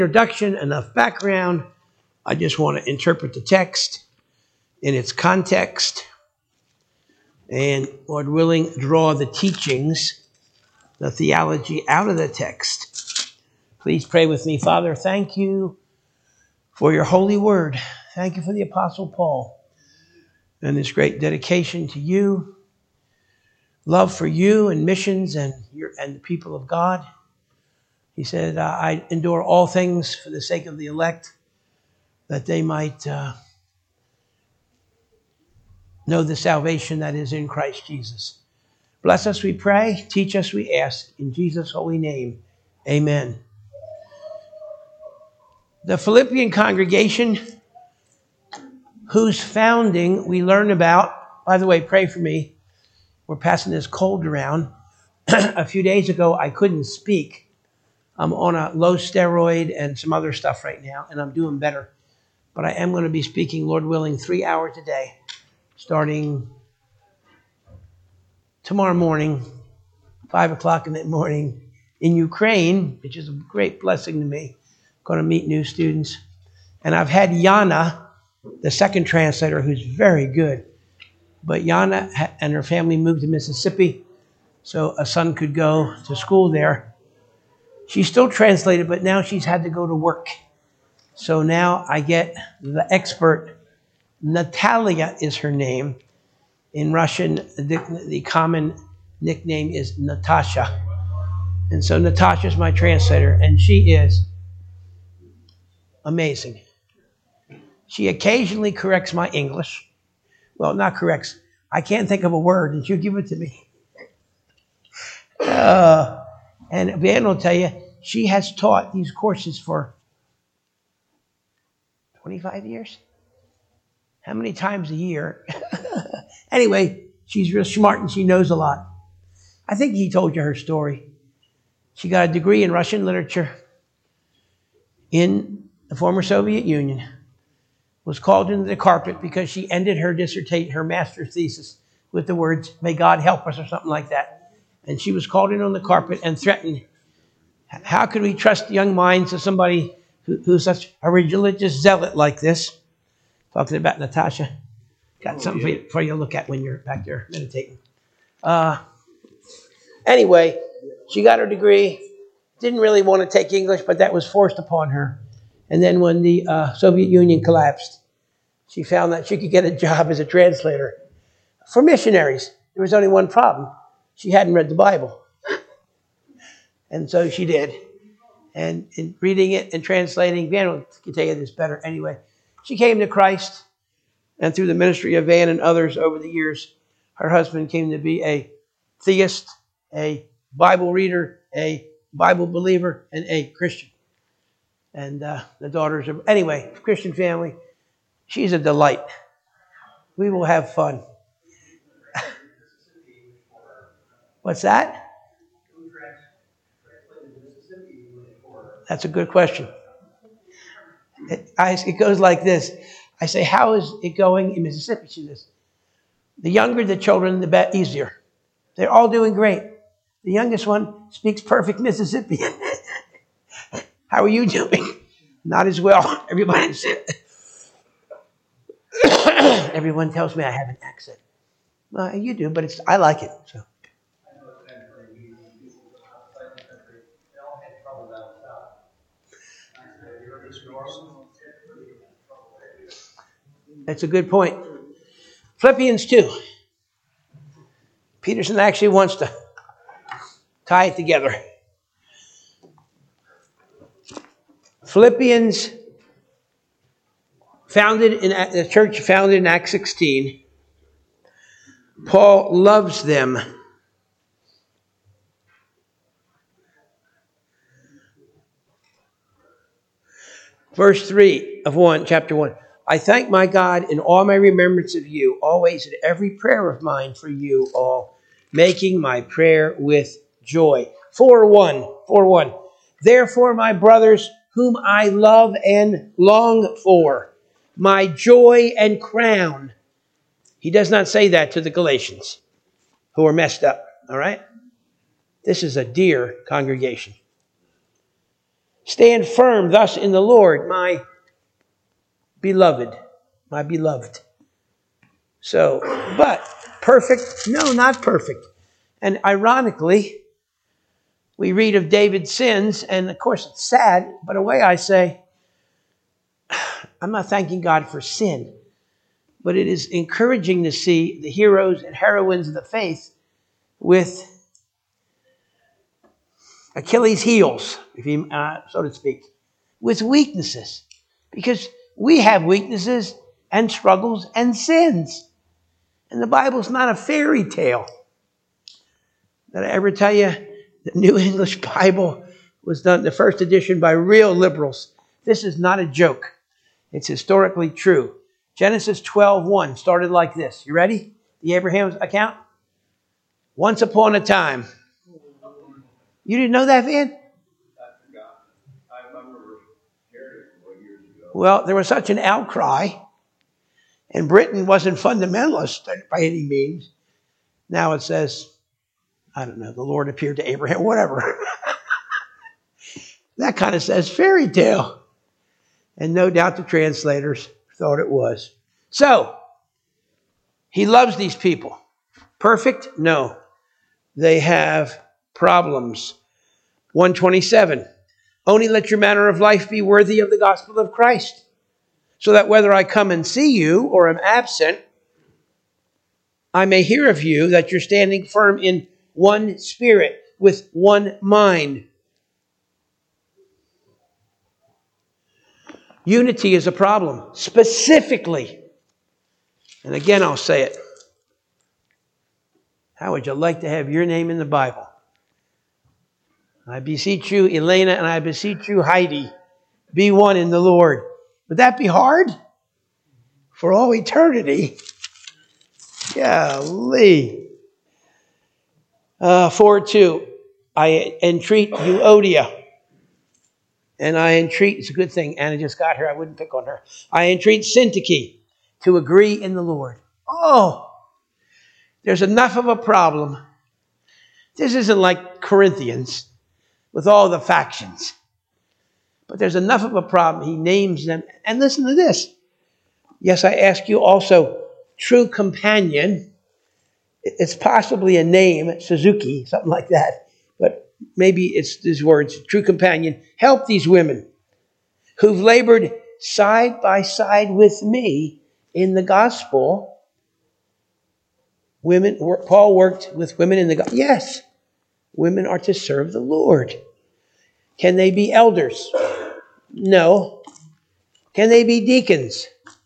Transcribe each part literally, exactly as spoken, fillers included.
Introduction, enough background. I just want to interpret the text in its context and, Lord willing, draw the teachings, the theology out of the text. Please pray with me. Father, thank you for your holy word. Thank you for the Apostle Paul and this great dedication to you, love for you and missions and your and the people of God. He said, I endure all things for the sake of the elect, that they might uh, know the salvation that is in Christ Jesus. Bless us, we pray. Teach us, we ask. In Jesus' holy name, amen. The Philippian congregation, whose founding we learn about, by the way, pray for me. We're passing this cold around. A few days ago, I couldn't speak. I'm on a low steroid and some other stuff right now, and I'm doing better. But I am going to be speaking, Lord willing, three hours a day, starting tomorrow morning, five o'clock in the morning, in Ukraine, which is a great blessing to me. I'm going to meet new students. And I've had Yana, the second translator, who's very good. But Yana and her family moved to Mississippi, so a son could go to school there. She still translated, but now she's had to go to work. So now I get the expert. Natalia is her name. In Russian, the, the common nickname is Natasha. And so Natasha's my translator, and she is amazing. She occasionally corrects my English. Well, not corrects. I can't think of a word, and she'll give it to me. Uh, and Van will tell you, she has taught these courses for twenty-five years? How many times a year? Anyway, she's real smart and she knows a lot. I think he told you her story. She got a degree in Russian literature in the former Soviet Union. Was called into the carpet because she ended her dissertation, her master's thesis, with the words, "May God help us," or something like that. And she was called in on the carpet and threatened. How could we trust young minds of somebody who, who's such a religious zealot like this? Talking about Natasha. Got oh, something yeah. for, you, for you to look at when you're back there meditating. Uh, anyway, she got her degree. Didn't really want to take English, but that was forced upon her. And then when the uh, Soviet Union collapsed, she found that she could get a job as a translator for missionaries. There was only one problem. She hadn't read the Bible. And so she did. And in reading it and translating, Van can tell you this better anyway. She came to Christ, and through the ministry of Van and others over the years, her husband came to be a theist, a Bible reader, a Bible believer, and a Christian. And uh, the daughters are, anyway, Christian family. She's a delight. We will have fun. What's that? That's a good question. It, I, it goes like this. I say, how is it going in Mississippi? She says, the younger the children, the better, easier. They're all doing great. The youngest one speaks perfect Mississippian. How are you doing? Not as well. Everybody Everyone tells me I have an accent. Well, you do, but it's I like it. So. That's a good point. Philippians two. Peterson actually wants to tie it together. Philippians, founded in the church founded in Acts sixteen. Paul loves them. Verse three of one, chapter one. I thank my God in all my remembrance of you, always in every prayer of mine for you all, making my prayer with joy. four one, four one. Therefore, my brothers, whom I love and long for, my joy and crown. He does not say that to the Galatians, who are messed up, all right? This is a dear congregation. Stand firm thus in the Lord, my beloved, my beloved. So, but perfect? No, not perfect. And ironically, we read of David's sins, and of course it's sad, but a way I say, I'm not thanking God for sin, but it is encouraging to see the heroes and heroines of the faith with Achilles' heels, if you, uh, so to speak, with weaknesses. Because we have weaknesses and struggles and sins. And the Bible's not a fairy tale. Did I ever tell you the New English Bible was done, the first edition, by real liberals? This is not a joke. It's historically true. Genesis twelve one started like this. You ready? The Abraham's account? Once upon a time. You didn't know that, Van? I forgot. I remember hearing it four years ago. Well, there was such an outcry, and Britain wasn't fundamentalist by any means. Now it says, I don't know, the Lord appeared to Abraham, whatever. That kind of says fairy tale. And no doubt the translators thought it was. So, he loves these people. Perfect? No. They have problems. one twenty-seven. Only let your manner of life be worthy of the gospel of Christ, so that whether I come and see you or am absent, I may hear of you that you're standing firm in one spirit, with one mind. Unity is a problem, specifically. And again, I'll say it. How would you like to have your name in the Bible? I beseech you, Elena, and I beseech you, Heidi, be one in the Lord. Would that be hard? For all eternity? Golly. Uh, four two. I entreat Euodia. And I entreat, it's a good thing Anna just got here, I wouldn't pick on her. I entreat Syntyche to agree in the Lord. Oh, there's enough of a problem. This isn't like Corinthians with all the factions. But there's enough of a problem. He names them. And listen to this. Yes, I ask you also, true companion. It's possibly a name, Suzuki, something like that. But maybe it's these words, true companion. Help these women who've labored side by side with me in the gospel. Women, Paul worked with women in the gospel. Yes, women are to serve the Lord. Can they be elders? No. Can they be deacons?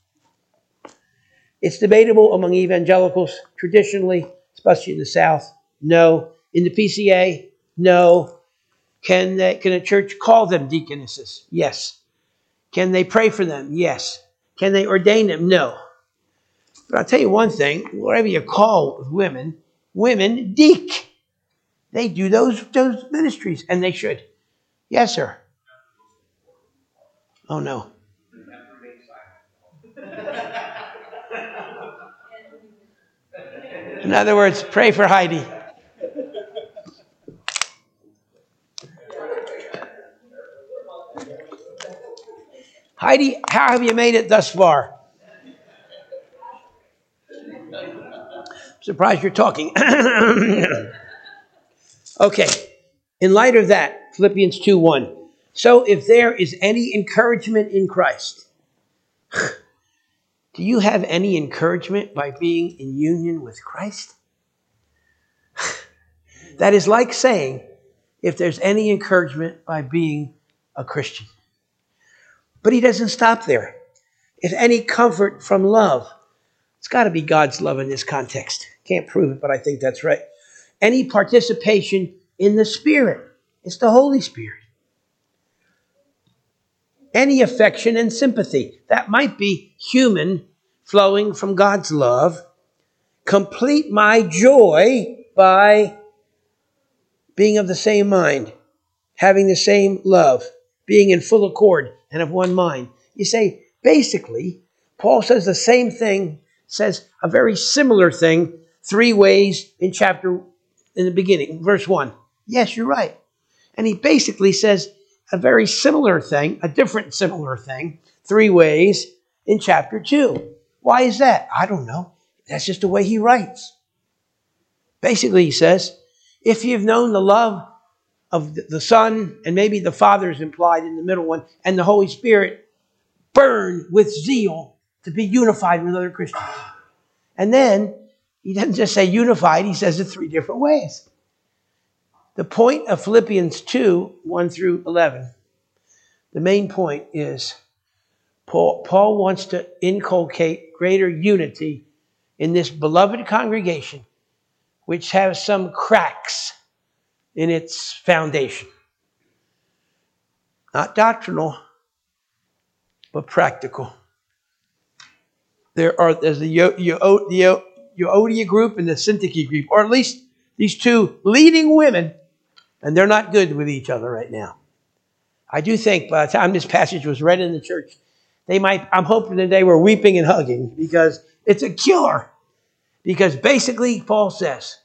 It's debatable among evangelicals traditionally, especially in the South. No. In the P C A? No. Can they, can a church call them deaconesses? Yes. Can they pray for them? Yes. Can they ordain them? No. But I'll tell you one thing, whatever you call women, women deek. They do those, those ministries, and they should. Yes, sir. Oh, no. In other words, pray for Heidi. Heidi, how have you made it thus far? I'm surprised you're talking. Okay. In light of that, Philippians two one. So if there is any encouragement in Christ, do you have any encouragement by being in union with Christ? That is like saying, if there's any encouragement by being a Christian. But he doesn't stop there. If any comfort from love, it's got to be God's love in this context. Can't prove it, but I think that's right. Any participation in the Spirit. It's the Holy Spirit. Any affection and sympathy. That might be human flowing from God's love. Complete my joy by being of the same mind, having the same love, being in full accord and of one mind. You say, basically, Paul says the same thing, says a very similar thing, three ways in chapter, in the beginning, verse one. Yes, you're right. And he basically says, a very similar thing, a different similar thing, three ways in chapter two. Why is that? I don't know. That's just the way he writes. Basically, he says, if you've known the love of the Son, and maybe the Father is implied in the middle one, and the Holy Spirit, burn with zeal to be unified with other Christians. And then he doesn't just say unified, he says it three different ways. The point of Philippians two, one through eleven, the main point is Paul, Paul wants to inculcate greater unity in this beloved congregation, which has some cracks in its foundation. Not doctrinal, but practical. There are there's the Euodia group and the Syntyche group, or at least these two leading women, and they're not good with each other right now. I do think by the time this passage was read in the church, they might, I'm hoping that they were weeping and hugging, because it's a killer. Because basically, Paul says,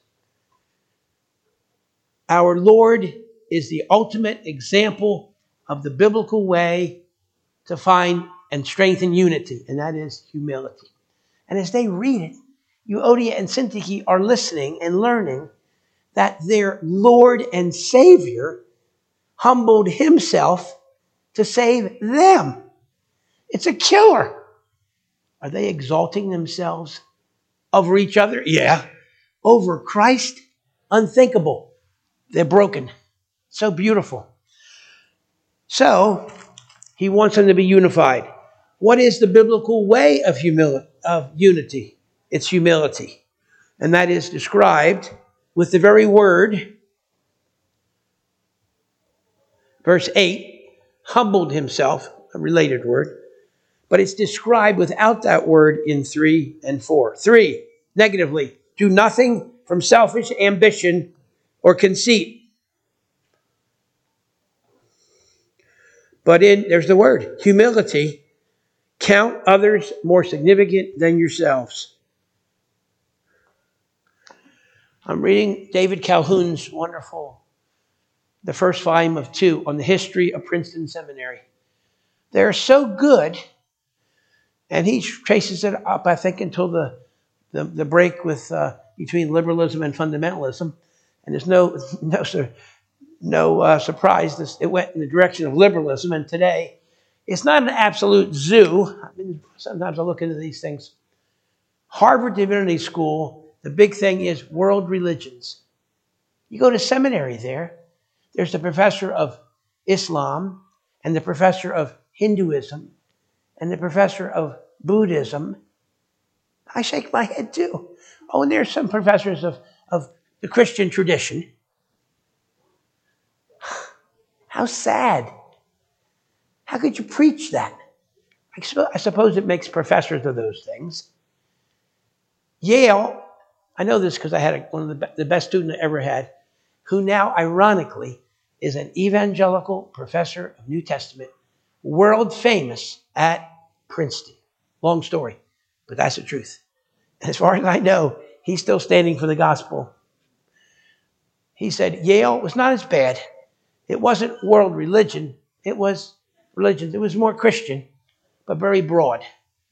our Lord is the ultimate example of the biblical way to find and strengthen unity, and that is humility. And as they read it, Euodia and Syntyche are listening and learning that their Lord and Savior humbled himself to save them. It's a killer. Are they exalting themselves over each other? Yeah. Over Christ? Unthinkable. They're broken. So beautiful. So, he wants them to be unified. What is the biblical way of humility, of unity? It's humility. And that is described with the very word, verse eight, humbled himself, a related word, but it's described without that word in three and four. Three, negatively, do nothing from selfish ambition or conceit. But in, there's the word, humility, count others more significant than yourselves. I'm reading David Calhoun's wonderful, the first volume of two, on the history of Princeton Seminary. They're so good, and he traces it up, I think, until the, the, the break with uh, between liberalism and fundamentalism. And there's no no no uh, surprise. This, it went in the direction of liberalism, and today it's not an absolute zoo. I mean, sometimes I look into these things. Harvard Divinity School, the big thing is world religions. You go to seminary there, there's the professor of Islam and the professor of Hinduism and the professor of Buddhism. I shake my head too. Oh, and there's some professors of, of the Christian tradition. How sad. How could you preach that? I suppose it makes professors of those things. Yale, I know this because I had a, one of the, be- the best student I ever had, who now, ironically, is an evangelical professor of New Testament, world famous at Princeton. Long story, but that's the truth. And as far as I know, he's still standing for the gospel. He said Yale was not as bad. It wasn't world religion. It was religion. It was more Christian, but very broad.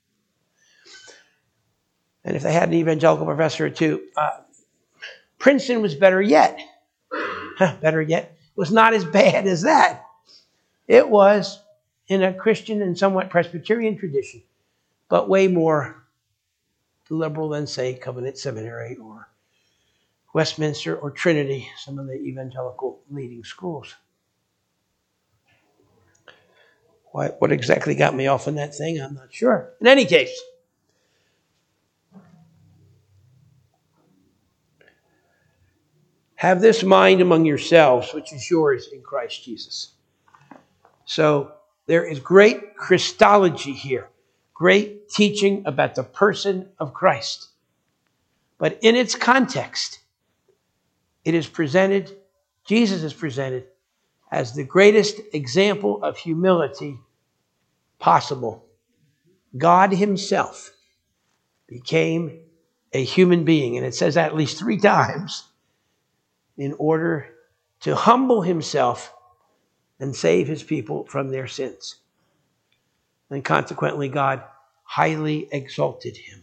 And if they had an evangelical professor or two, uh, Princeton was better yet. Huh, better yet, was not as bad as that. It was in a Christian and somewhat Presbyterian tradition, but way more liberal than, say, Covenant Seminary or Westminster or Trinity, some of the evangelical leading schools. Why, what exactly got me off on that thing, I'm not sure. In any case, have this mind among yourselves, which is yours in Christ Jesus. So there is great Christology here, great teaching about the person of Christ. But in its context, it is presented, Jesus is presented as the greatest example of humility possible. God himself became a human being, and it says that at least three times, in order to humble himself and save his people from their sins. And consequently, God highly exalted him.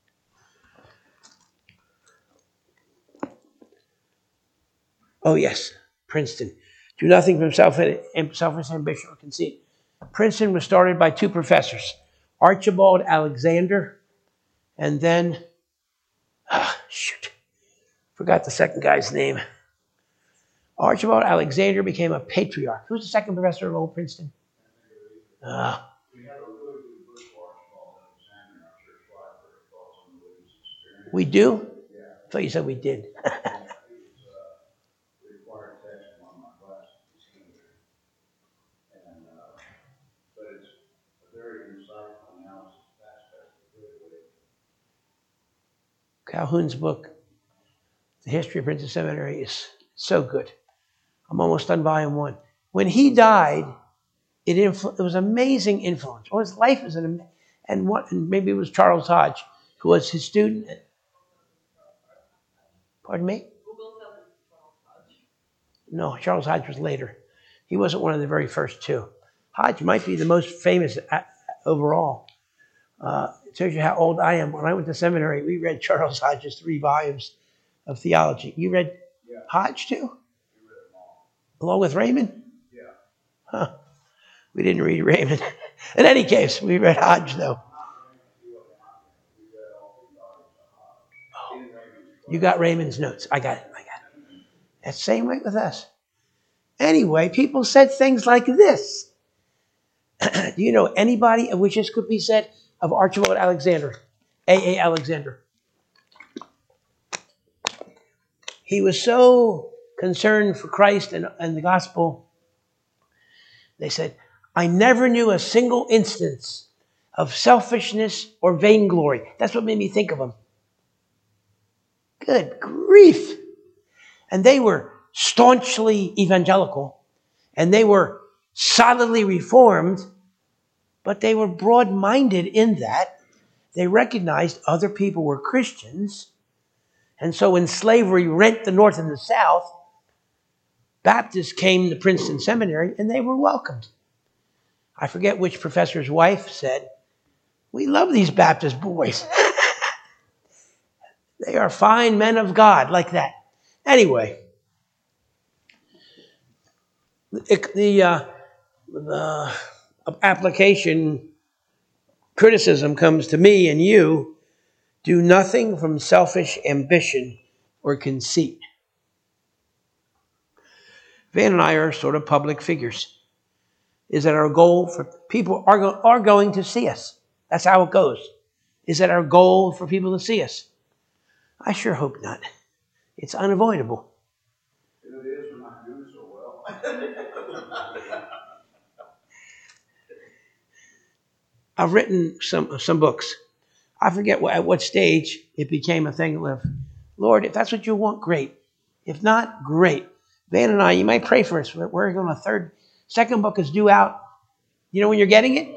Oh, yes, Princeton. Do nothing from self- selfish ambition or conceit. Princeton was started by two professors, Archibald Alexander, and then, ah, shoot, forgot the second guy's name. Archibald Alexander became a patriarch. Who's the second professor of old Princeton? Uh, We have a really good book for Archibald Alexander in our church library called Some of His Experience. we do? Yeah. I thought you said we did. Yeah, it was a required text in one of my classes in seminary. And, uh, but it's a very insightful analysis of aspects of the good way. Calhoun's book, The History of Princeton Seminary, is so good. I'm almost done volume one. When he died, it, influ- it was amazing influence. Well, his life is an and what and maybe it was Charles Hodge, who was his student. Pardon me? No, Charles Hodge was later. He wasn't one of the very first two. Hodge might be the most famous a- overall. Uh, it tells you how old I am. When I went to seminary, we read Charles Hodge's three volumes of theology. You read Yeah. Hodge too? We read them all. Along with Raymond? Yeah. Huh. We didn't read Raymond. In any case, we read Hodge, though. Oh, you got Raymond's notes. I got it. I got it. That's the same way with us. Anyway, people said things like this. Do you know anybody of which this could be said of Archibald Alexander? A A. Alexander. He was so concerned for Christ and, and the gospel. They said, I never knew a single instance of selfishness or vainglory. That's what made me think of him. Good grief. And they were staunchly evangelical, and they were solidly reformed, but they were broad-minded in that they recognized other people were Christians. And so when slavery rent the North and the South, Baptists came to Princeton Seminary, and they were welcomed. I forget which professor's wife said, we love these Baptist boys. They are fine men of God, like that. Anyway, the, the, uh, the application criticism comes to me and you. Do nothing from selfish ambition or conceit. Van and I are sort of public figures. Is that our goal for people are, go, are going to see us? That's how it goes. Is that our goal for people to see us? I sure hope not. It's unavoidable. If it is, we're not doing so well. I've written some some books. I forget what, at what stage it became a thing of, Lord, if that's what you want, great. If not, great. Van and I, you might pray for us. We're, we're going to third, second book is due out. You know when you're getting it?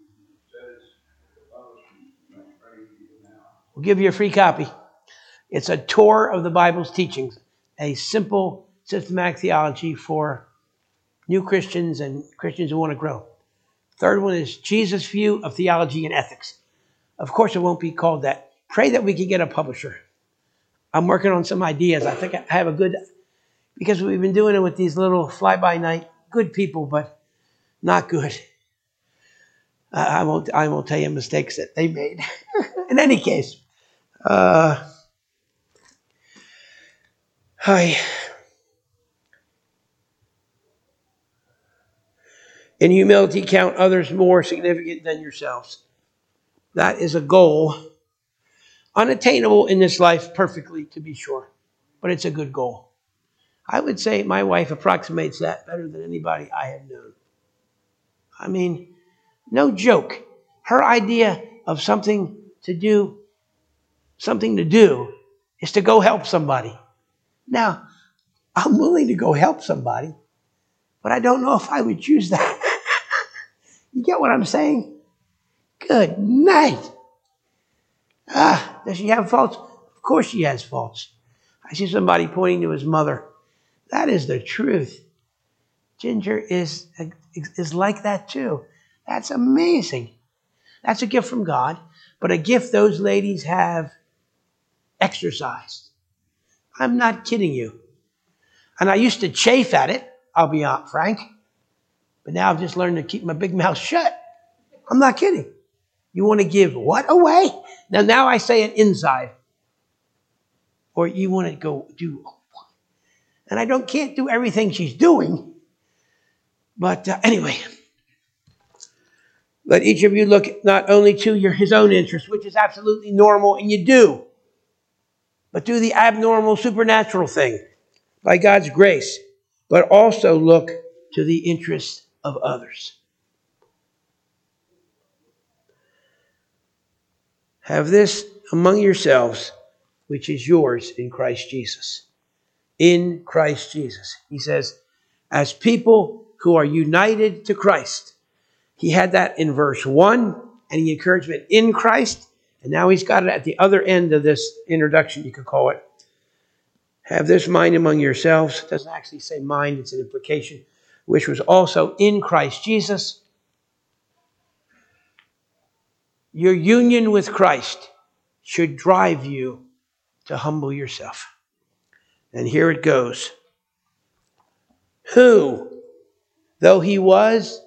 We'll give you a free copy. It's a tour of the Bible's teachings, a simple systematic theology for new Christians and Christians who want to grow. Third one is Jesus' view of theology and ethics. Of course, it won't be called that. Pray that we can get a publisher. I'm working on some ideas. I think I have a good, because we've been doing it with these little fly-by-night good people, but not good. Uh, I won't. I won't tell you mistakes that they made. In any case, uh, hi. In humility, count others more significant than yourselves. That is a goal, unattainable in this life perfectly, to be sure, but it's a good goal. I would say my wife approximates that better than anybody I have known. I mean, no joke. Her idea of something to do, something to do, is to go help somebody. Now, I'm willing to go help somebody, but I don't know if I would choose that. You get what I'm saying? Good night. Ah, does she have faults? Of course she has faults. I see somebody pointing to his mother. That is the truth. Ginger is, is like that too. That's amazing. That's a gift from God, but a gift those ladies have exercised. I'm not kidding you. And I used to chafe at it, I'll be frank, but now I've just learned to keep my big mouth shut. I'm not kidding. You want to give what away? Now, now I say it inside. Or you want to go do, and I don't can't do everything she's doing. But uh, anyway, let each of you look not only to your his own interest, which is absolutely normal, and you do, but do the abnormal, supernatural thing by God's grace, but also look to the interest of others. Have this among yourselves, which is yours in Christ Jesus. In Christ Jesus. He says, as people who are united to Christ. He had that in verse one, and he encouragement in Christ, and now he's got it at the other end of this introduction, you could call it. Have this mind among yourselves. It doesn't actually say mind, it's an implication, which was also in Christ Jesus. Your union with Christ should drive you to humble yourself. And here it goes. Who, though he was,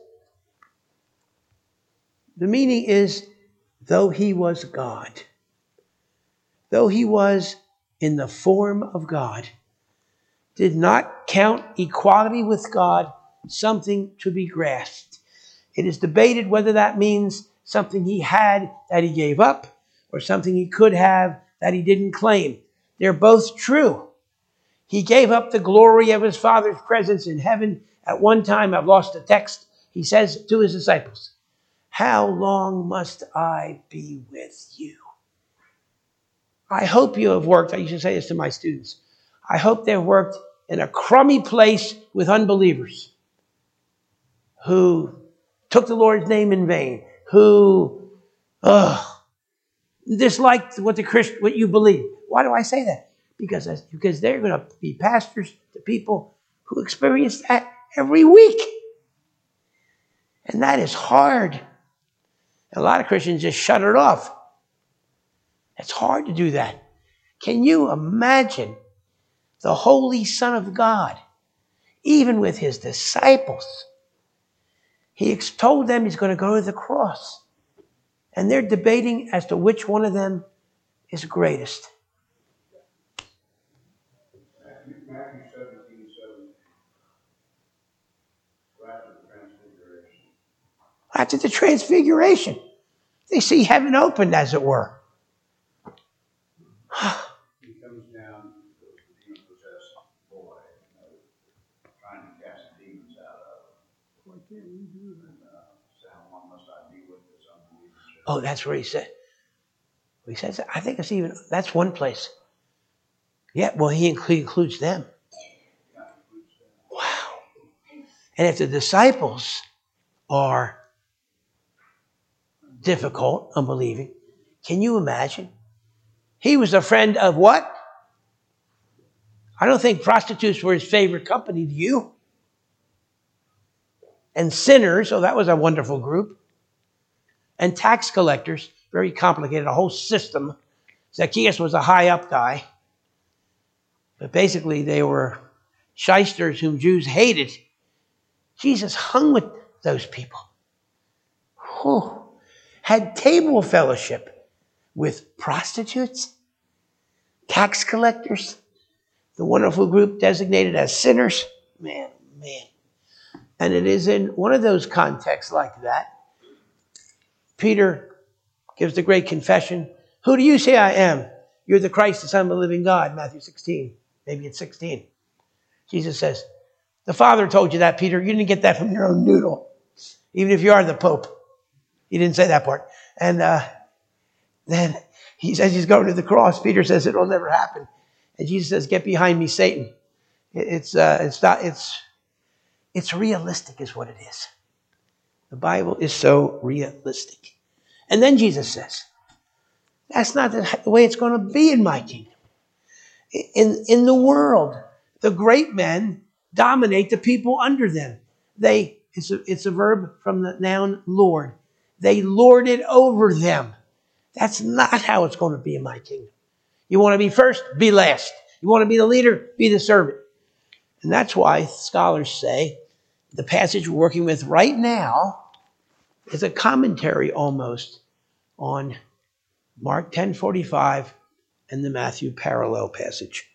the meaning is, though he was God, though he was in the form of God, did not count equality with God something to be grasped. It is debated whether that means something he had that he gave up, or something he could have that he didn't claim. They're both true. He gave up the glory of his Father's presence in heaven. At one time, I've lost the text, he says to his disciples, how long must I be with you? I hope you have worked, I used to say this to my students, I hope they've worked in a crummy place with unbelievers who took the Lord's name in vain, who uh, disliked what the Christ, what you believe. Why do I say that? Because, because they're going to be pastors to people who experience that every week. And that is hard. A lot of Christians just shut it off. It's hard to do that. Can you imagine the Holy Son of God, even with his disciples? He told them he's going to go to the cross. And they're debating as to which one of them is greatest. Matthew, Matthew seventeen, seventeen. After the transfiguration. After the transfiguration. They see heaven opened, as it were. He comes down to the demon-possessed boy, you know, trying to cast the demons out of him. Why can't we do that? And, uh, say, how long must I be with this unbelieving church? Oh, that's where he said. He says, I think it's even, that's one place. Yeah, well, he includes them. Wow. And if the disciples are difficult, unbelieving, can you imagine? He was a friend of what? I don't think prostitutes were his favorite company. Do you? And sinners, oh, that was a wonderful group. And tax collectors, very complicated, a whole system. Zacchaeus was a high up guy. But basically they were shysters whom Jews hated. Jesus hung with those people. Whew. Had table fellowship with prostitutes, tax collectors, the wonderful group designated as sinners. Man, man. And it is in one of those contexts like that, Peter gives the great confession. Who do you say I am? You're the Christ, the Son of the living God. Matthew sixteen. Maybe it's sixteen. Jesus says, the Father told you that, Peter. You didn't get that from your own noodle. Even if you are the Pope. He didn't say that part. And uh, then he says he's going to the cross. Peter says it'll never happen. And Jesus says, get behind me, Satan. It's uh, it's not it's it's realistic is what it is. The Bible is so realistic. And then Jesus says, that's not the way it's going to be in my kingdom. In, in the world, the great men dominate the people under them. They, it's a, it's a verb from the noun Lord. They lorded over them. That's not how it's going to be in my kingdom. You want to be first? Be last. You want to be the leader? Be the servant. And that's why scholars say the passage we're working with right now is a commentary almost on Mark ten forty-five and the Matthew parallel passage.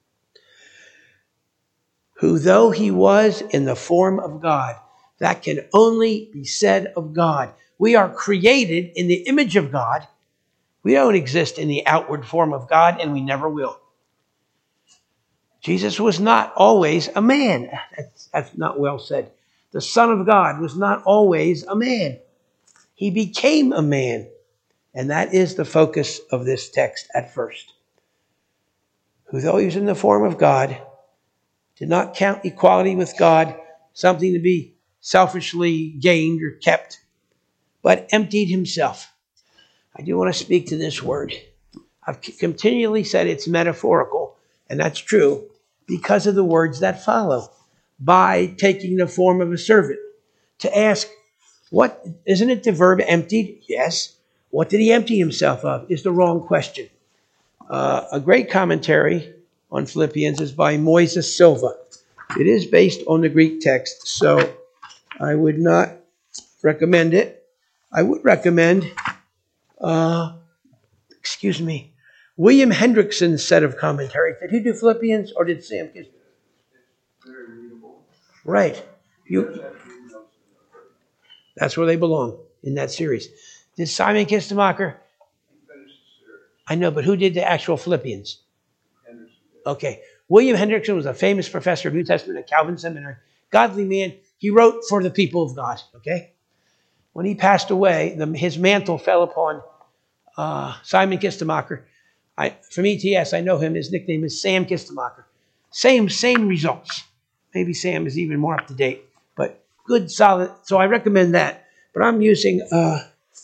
Who, though he was in the form of God, that can only be said of God. We are created in the image of God. We don't exist in the outward form of God, and we never will. Jesus was not always a man. That's, that's not well said. The Son of God was not always a man. He became a man. And that is the focus of this text at first. Who, though he was in the form of God, did not count equality with God something to be selfishly gained or kept, but emptied himself. I do want to speak to this word. I've continually said it's metaphorical, and that's true, because of the words that follow. By taking the form of a servant. To ask, what, isn't it the verb emptied? Yes. What did he empty himself of is the wrong question. Uh, a great commentary on Philippians is by Moises Silva. It is based on the Greek text, so I would not recommend it. I would recommend, uh, excuse me, William Hendrickson's set of commentaries. Did he do Philippians or did Sam? Very readable. Right. You, that's where they belong in that series. Did Simon Kistemacher? I know, but who did the actual Philippians? Henderson. Okay. William Hendrickson was a famous professor of New Testament at Calvin Seminary. Godly man. He wrote for the people of God. Okay. When he passed away, the, his mantle fell upon uh, Simon Kistemacher. I, from E T S, I know him. His nickname is Sam Kistemacher. Same, same results. Maybe Sam is even more up to date, but good, solid. So I recommend that. But I'm using, uh,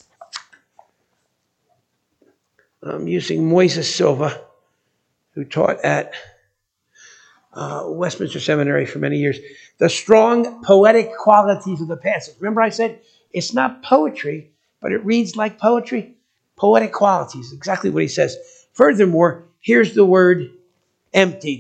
I'm using Moises Silva, who taught at uh, Westminster Seminary for many years. The strong poetic qualities of the passage. Remember I said it's not poetry, but it reads like poetry. Poetic qualities, exactly what he says. Furthermore, here's the word emptied.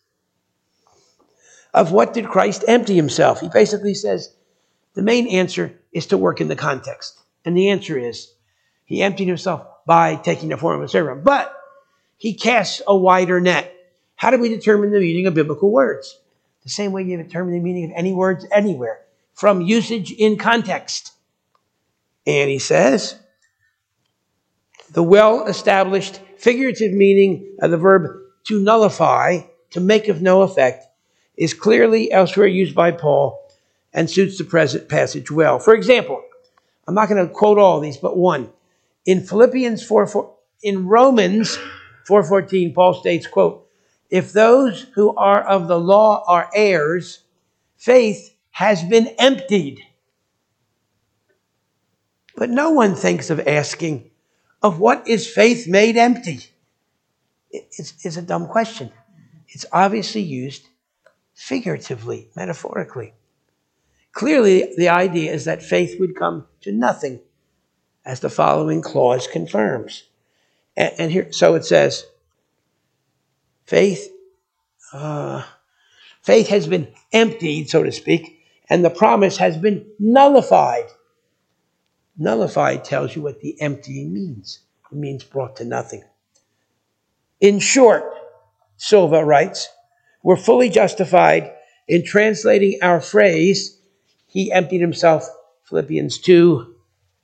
Of what did Christ empty himself? He basically says the main answer is to work in the context. And the answer is he emptied himself by taking the form of a servant. But he casts a wider net. How do we determine the meaning of biblical words? The same way you determine the meaning of any words anywhere, from usage in context. And he says, the well-established figurative meaning of the verb to nullify, to make of no effect, is clearly elsewhere used by Paul and suits the present passage well. For example, I'm not going to quote all these, but one. In Philippians four, four in Romans four fourteen, Paul states, quote, if those who are of the law are heirs, faith has been emptied. But no one thinks of asking, of what is faith made empty? It's, it's a dumb question. It's obviously used figuratively, metaphorically. Clearly, the idea is that faith would come to nothing, as the following clause confirms. And, and here, so it says, faith, uh, faith has been emptied, so to speak, and the promise has been nullified. Nullified tells you what the emptying means. It means brought to nothing. In short, Silva writes, we're fully justified in translating our phrase, he emptied himself, Philippians two,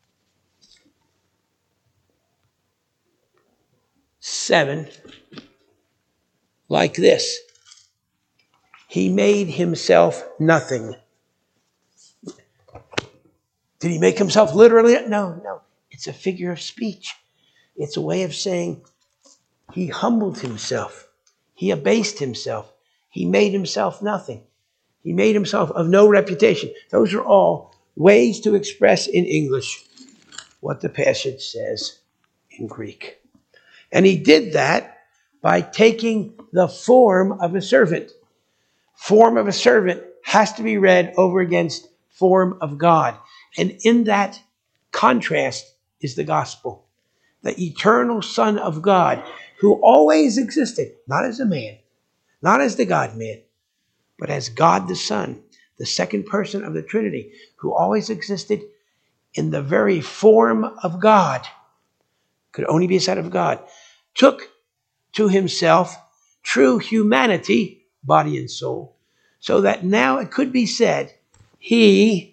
seven, like this. He made himself nothing. Did he make himself literally? No, no. It's a figure of speech. It's a way of saying he humbled himself. He abased himself. He made himself nothing. He made himself of no reputation. Those are all ways to express in English what the passage says in Greek. And he did that by taking the form of a servant. Form of a servant has to be read over against form of God. And in that contrast is the gospel. The eternal Son of God, who always existed, not as a man, not as the God-man, but as God the Son, the second person of the Trinity, who always existed in the very form of God, could only be a son of God, took to himself true humanity, body and soul, so that now it could be said, he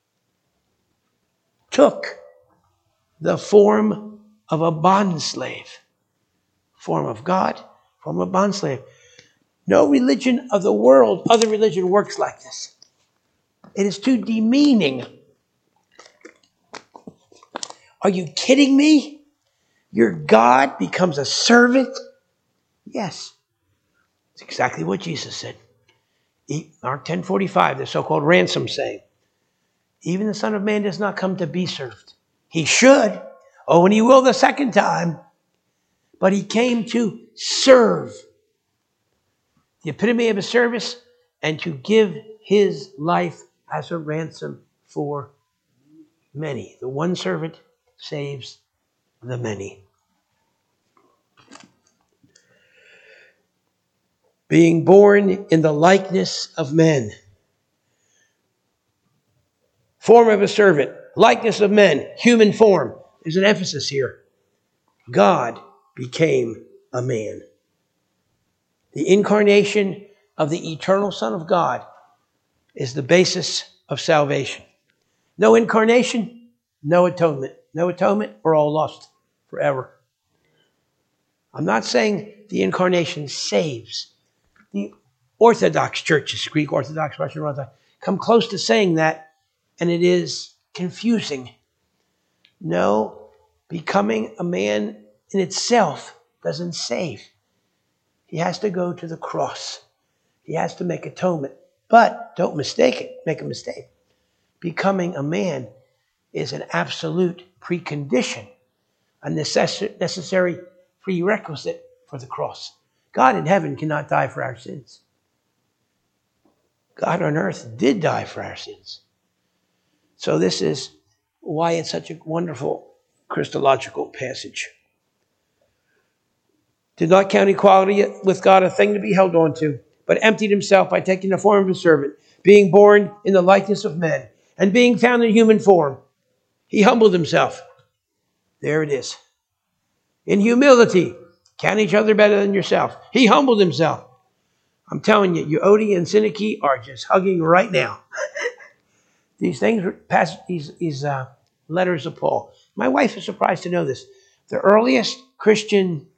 took the form of a bondslave. Form of God, form of bondslave. No religion of the world, other religion works like this. It is too demeaning. Are you kidding me? Your God becomes a servant? Yes. It's exactly what Jesus said. Mark ten forty-five, the so-called ransom saying. Even the Son of Man does not come to be served. He should. Oh, and he will the second time. But he came to serve. The epitome of a service, and to give his life as a ransom for many. The one servant saves the many. Being born in the likeness of men. Form of a servant, likeness of men, human form. There's an emphasis here. God became a man. The incarnation of the eternal Son of God is the basis of salvation. No incarnation, no atonement. No atonement, we're all lost forever. I'm not saying the incarnation saves. The Orthodox churches, Greek Orthodox, Russian Orthodox, come close to saying that, and it is confusing. No, becoming a man in itself doesn't save. He has to go to the cross. He has to make atonement. But don't mistake it, make a mistake. Becoming a man is an absolute precondition, a necess- necessary prerequisite for the cross. God in heaven cannot die for our sins. God on earth did die for our sins. So this is why it's such a wonderful Christological passage. Did not count equality with God a thing to be held on to, but emptied himself by taking the form of a servant, being born in the likeness of men, and being found in human form. He humbled himself. There it is. In humility, count each other better than yourself. He humbled himself. I'm telling you, Euodia and Syntyche are just hugging right now. These things, past these, these uh, letters of Paul. My wife is surprised to know this. The earliest Christian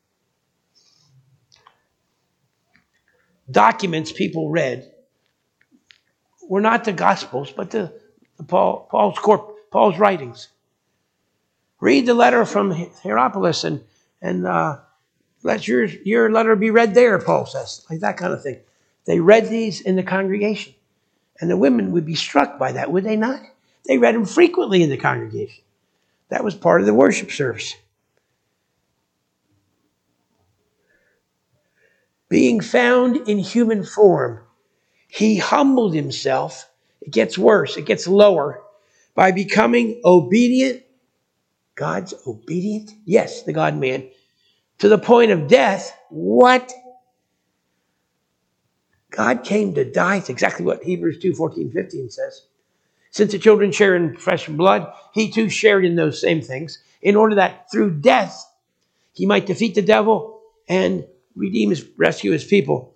documents people read were not the Gospels, but the, the Paul, Paul's corp, Paul's writings. Read the letter from Hierapolis and and uh, let your your letter be read there, Paul says, like that kind of thing. They read these in the congregation, and the women would be struck by that, would they not? They read them frequently in the congregation. That was part of the worship service. Being found in human form, he humbled himself. It gets worse, it gets lower, by becoming obedient. God's obedient? Yes, the God-man. To the point of death. What? God came to die. It's exactly what Hebrews two, fourteen, fifteen says. Since the children share in flesh and blood, he too shared in those same things, in order that through death he might defeat the devil and redeem his, rescue his people.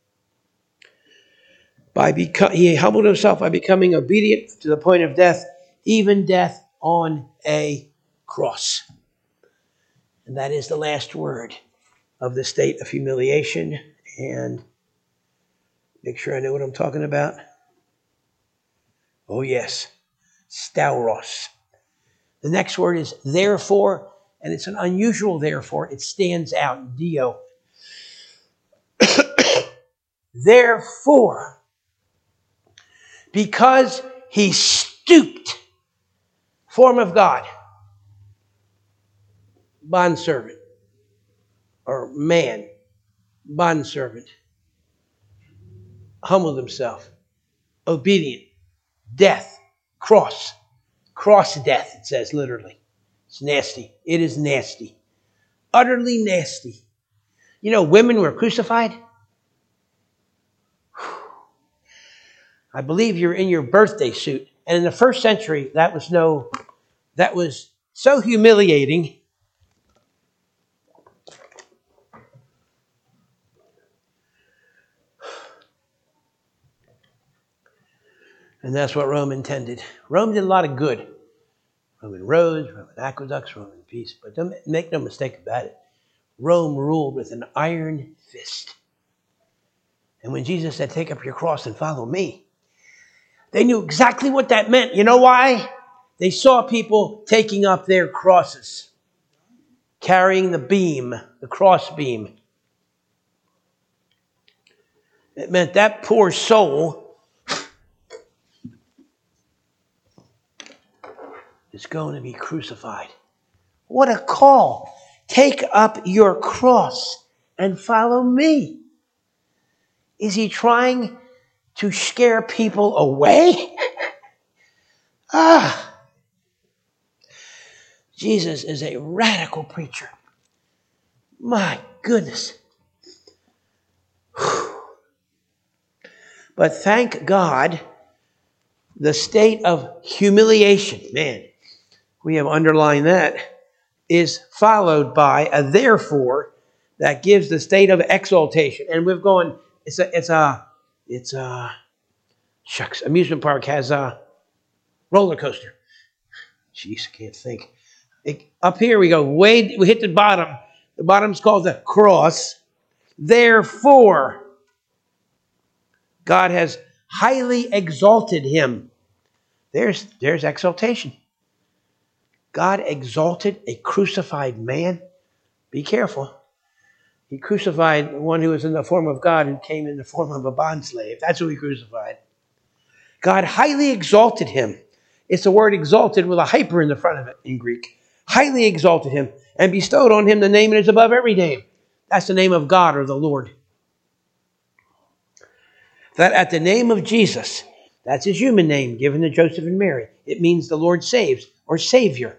By beco- he humbled himself by becoming obedient to the point of death, even death on a cross. And that is the last word of the state of humiliation. And make sure I know what I'm talking about. Oh, yes. Stauros. The next word is therefore, and it's an unusual therefore. It stands out. Dio. Therefore, because he stooped, form of God, bondservant, or man, bondservant, humbled himself. obedient. Death. Cross. Cross death, it says literally. It's nasty. It is nasty. Utterly nasty. You know, women were crucified. I believe you're in your birthday suit. And in the first century, that was no, that was so humiliating. And that's what Rome intended. Rome did a lot of good. Roman roads, Roman aqueducts, Roman peace. But don't make no mistake about it. Rome ruled with an iron fist. And when Jesus said, take up your cross and follow me, they knew exactly what that meant. You know why? They saw people taking up their crosses, carrying the beam, the cross beam. It meant that poor soul is going to be crucified. What a call. Take up your cross and follow me. Is he trying to scare people away? ah. Jesus is a radical preacher. My goodness. But thank God, the state of humiliation, man, we have underlined that, is followed by a therefore that gives the state of exaltation. And we've gone, it's a, it's a, it's a, shucks, amusement park has a roller coaster. Jeez, I can't think. It, up here we go, way, we hit the bottom. The bottom's called the cross. Therefore, God has highly exalted him. There's, there's exaltation. God exalted a crucified man. Be careful. He crucified one who was in the form of God who came in the form of a bondslave. That's who he crucified. God highly exalted him. It's the word exalted with a hyper in the front of it in Greek. Highly exalted him and bestowed on him the name that is above every name. That's the name of God or the Lord. That at the name of Jesus, that's his human name given to Joseph and Mary. It means the Lord saves or Savior.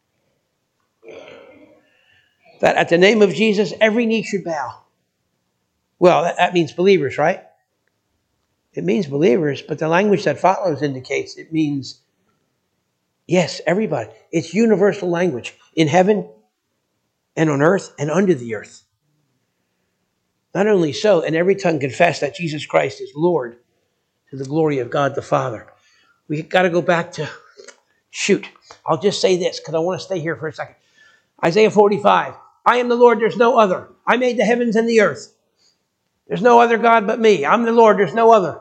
That at the name of Jesus, every knee should bow. Well, that, that means believers, right? It means believers, but the language that follows indicates it means, yes, everybody. It's universal language in heaven and on earth and under the earth. Not only so, and every tongue confess that Jesus Christ is Lord to the glory of God the Father. We've got to go back to, shoot, I'll just say this because I want to stay here for a second. Isaiah forty-five. I am the Lord, there's no other. I made the heavens and the earth. There's no other God but me. I'm the Lord, there's no other.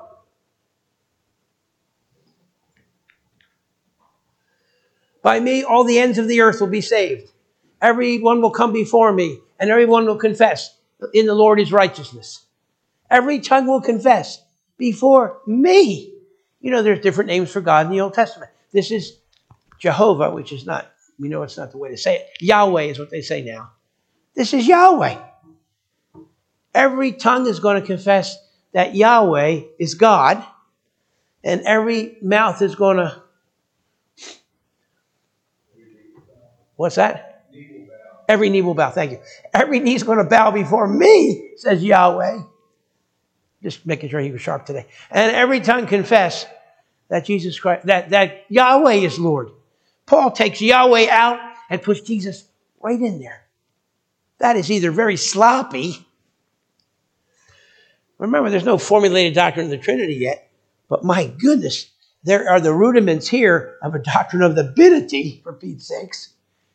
By me, all the ends of the earth will be saved. Everyone will come before me, and everyone will confess in the Lord is righteousness. Every tongue will confess before me. You know, there's different names for God in the Old Testament. This is Jehovah, which is not, we know it's not the way to say it. Yahweh is what they say now. This is Yahweh. Every tongue is going to confess that Yahweh is God, and every mouth is going to, what's that? Every knee will bow. Thank you. Every knee is going to bow before me, says Yahweh. Just making sure he was sharp today. And every tongue confess that Jesus Christ, that, that Yahweh is Lord. Paul takes Yahweh out and puts Jesus right in there. That is either very sloppy. Remember, there's no formulated doctrine of the Trinity yet. But my goodness, there are the rudiments here of a doctrine of the Divinity, for Pete's sakes.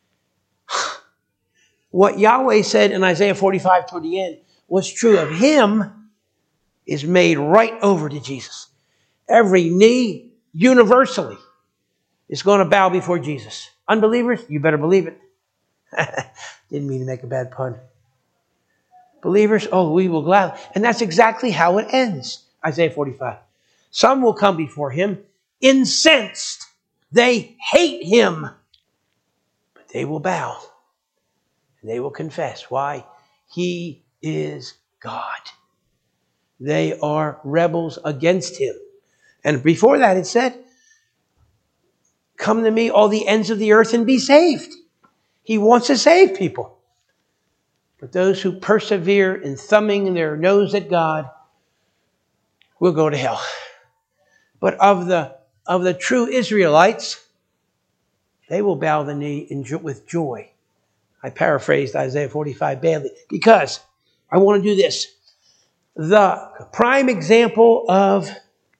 What Yahweh said in Isaiah forty-five toward the end was true of him is made right over to Jesus. Every knee, universally, is going to bow before Jesus. Unbelievers, you better believe it. Didn't mean to make a bad pun. Believers, oh, we will gladly. And that's exactly how it ends. Isaiah forty-five. Some will come before him incensed. They hate him. But they will bow. And they will confess. Why? He is God. They are rebels against him. And before that it said, come to me, all the ends of the earth, and be saved. He wants to save people. But those who persevere in thumbing their nose at God will go to hell. But of the, of the true Israelites, they will bow the knee in jo- with joy. I paraphrased Isaiah forty-five badly because I want to do this. The prime example of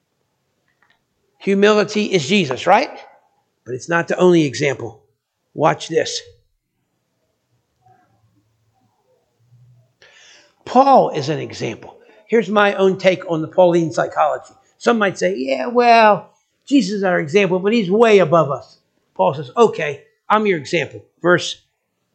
humility is Jesus, right? But it's not the only example. Watch this. Paul is an example. Here's my own take on the Pauline psychology. Some might say, yeah, well, Jesus is our example, but he's way above us. Paul says, okay, I'm your example. Verse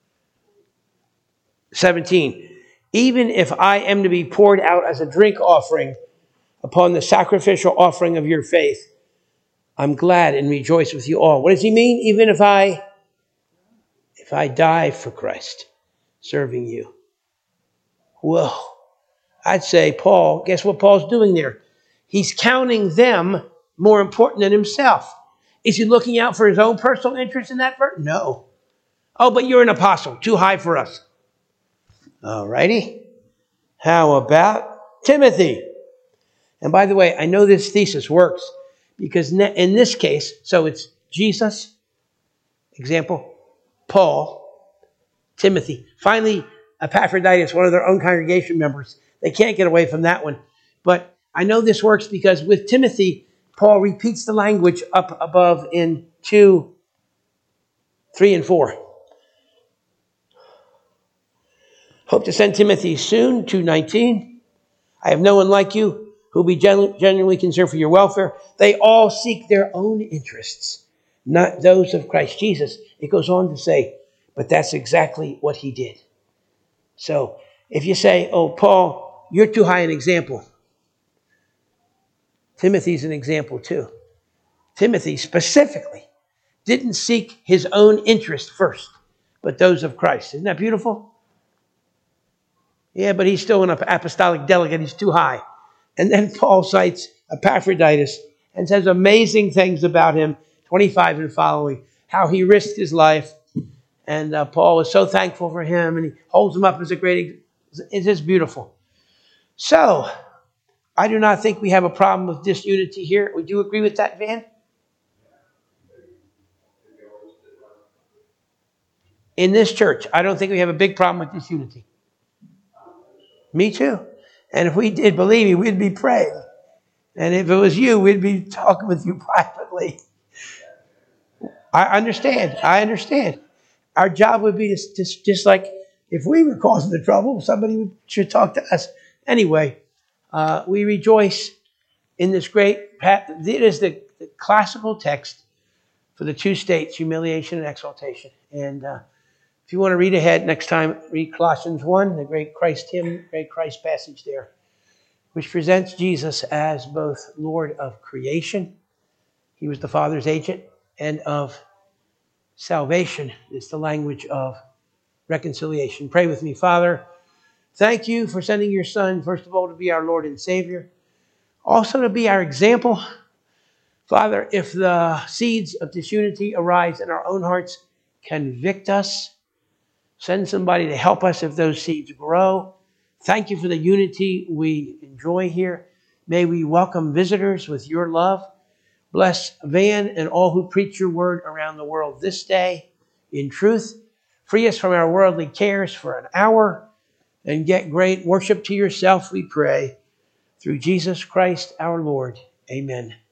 seventeen. Even if I am to be poured out as a drink offering upon the sacrificial offering of your faith, I'm glad and rejoice with you all. What does he mean? Even if I, if I die for Christ, serving you. Whoa. I'd say Paul, guess what Paul's doing there? He's counting them more important than himself. Is he looking out for his own personal interest in that verse? No. Oh, but you're an apostle. Too high for us. All righty. How about Timothy? And by the way, I know this thesis works because in this case, so it's Jesus, example, Paul, Timothy. Finally, Epaphroditus, one of their own congregation members. They can't get away from that one. But I know this works because with Timothy, Paul repeats the language up above in two, three, and four. Hope to send Timothy soon, two nineteen. I have no one like you who will be genu- genuinely concerned for your welfare. They all seek their own interests, not those of Christ Jesus. It goes on to say, but that's exactly what he did. So if you say, oh, Paul, you're too high an example. Timothy's an example too. Timothy specifically didn't seek his own interest first, but those of Christ. Isn't that beautiful? Yeah, but he's still an apostolic delegate. He's too high. And then Paul cites Epaphroditus and says amazing things about him, twenty-five and following, how he risked his life. And uh, Paul is so thankful for him, and he holds him up as a great, it's just beautiful. So, I do not think we have a problem with disunity here. Would you agree with that, Van? In this church, I don't think we have a big problem with disunity. Me too. And if we did, believe me, we'd be praying. And if it was you, we'd be talking with you privately. I understand. I understand. Our job would be just, just, just like if we were causing the trouble, somebody would, should talk to us. Anyway, uh, we rejoice in this great, it is the, the classical text for the two states, humiliation and exaltation. And uh, if you want to read ahead next time, read Colossians one, the great Christ hymn, great Christ passage there, which presents Jesus as both Lord of creation, he was the Father's agent, and of salvation. It's the language of reconciliation. Pray with me. Father, thank you for sending your Son, first of all, to be our Lord and Savior, also to be our example. Father, if the seeds of disunity arise in our own hearts, convict us. Send somebody to help us if those seeds grow. Thank you for the unity we enjoy here. May we welcome visitors with your love. Bless Van and all who preach your word around the world this day in truth. Free us from our worldly cares for an hour and get great worship to yourself, we pray. Through Jesus Christ our Lord. Amen.